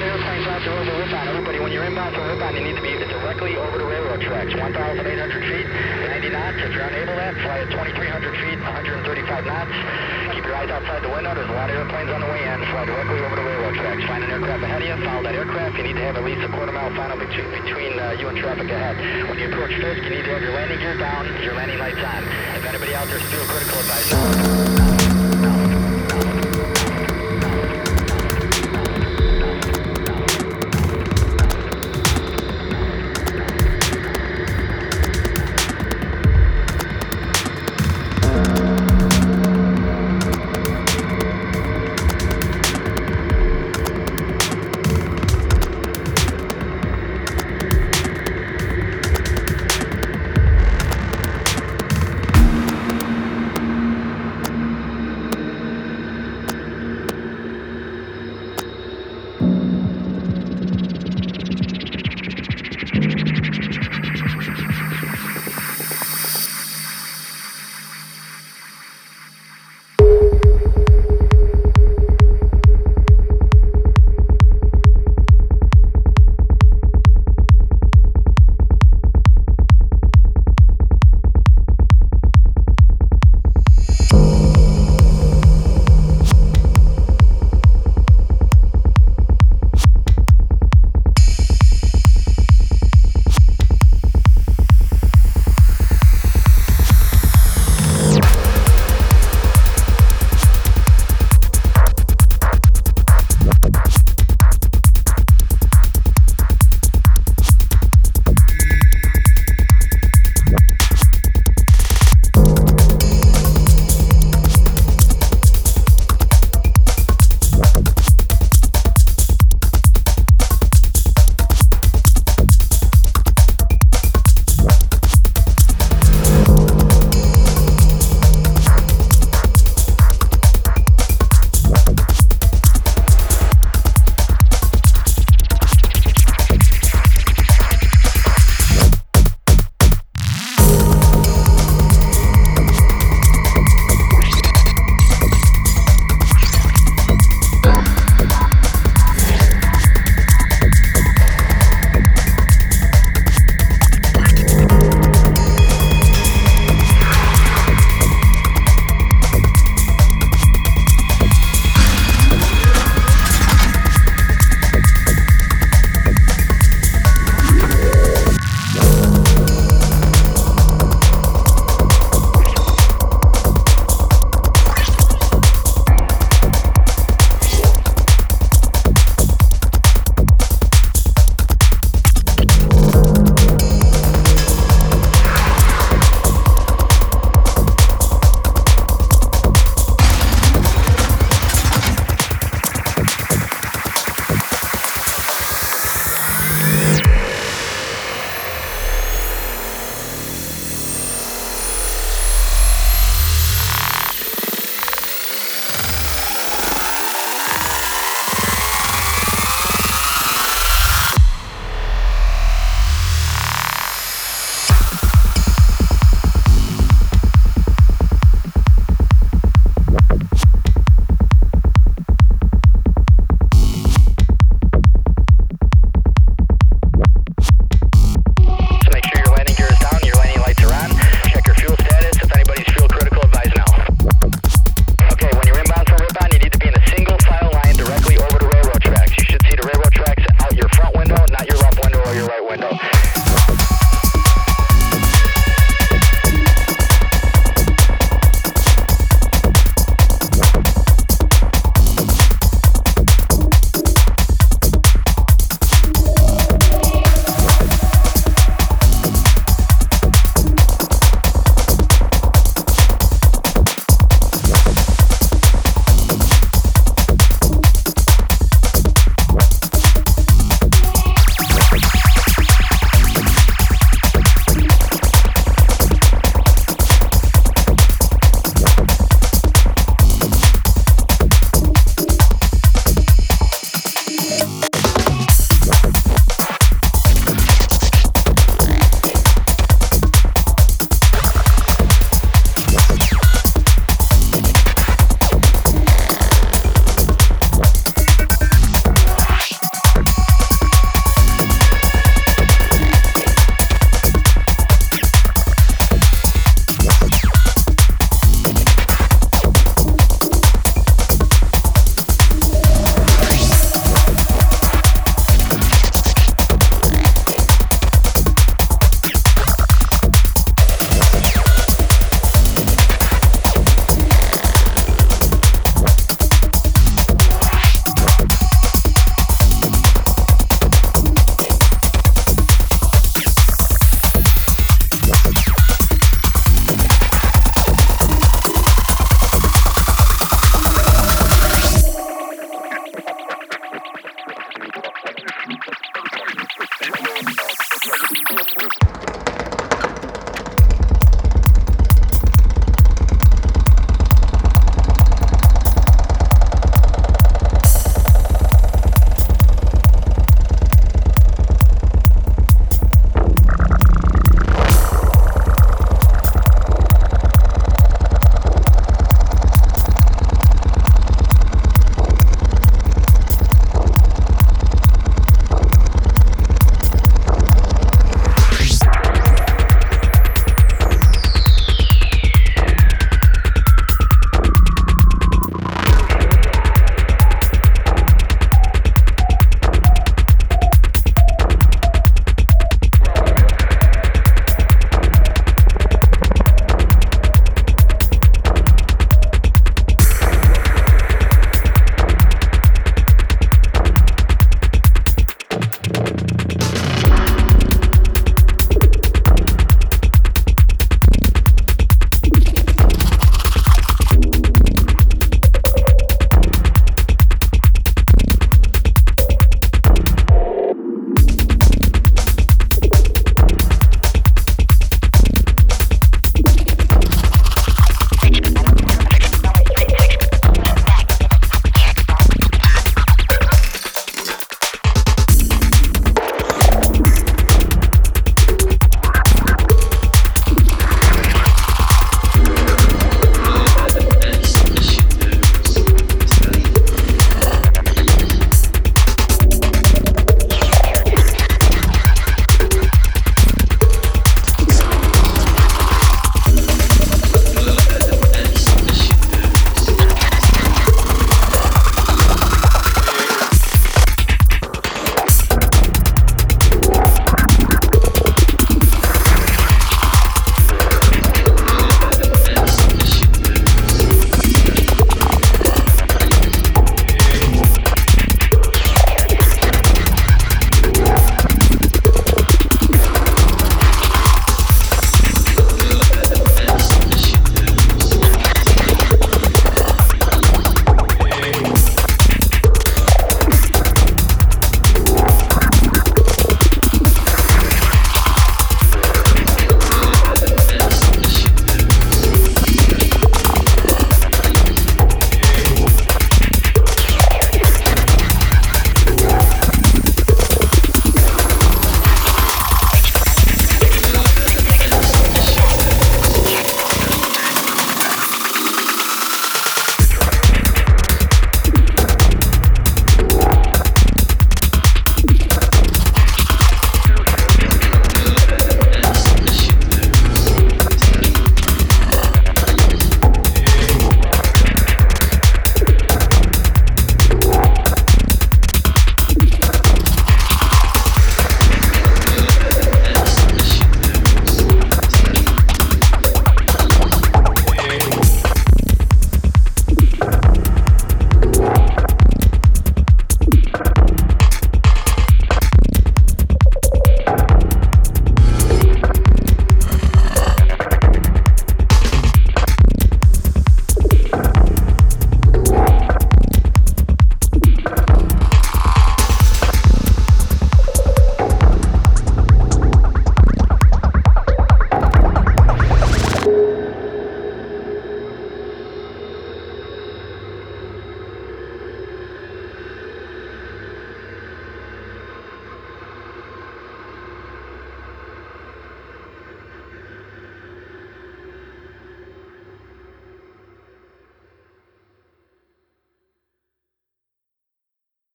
of airplanes out there over Ripon. Everybody, when you're inbound from Ripon, you need to be directly over the railroad tracks. 1,800 feet, 90 knots. If you're unable to, fly at 2,300 feet, 135 knots. Keep your eyes outside the window. There's a lot of airplanes on the way in. Fly directly over the railroad tracks. Find an aircraft ahead of you. Follow that aircraft. You need to have at least a quarter-mile final between you and traffic ahead. When you approach Fisk, you need to have your landing gear down, your landing lights on. If anybody out there is still critical, advise you.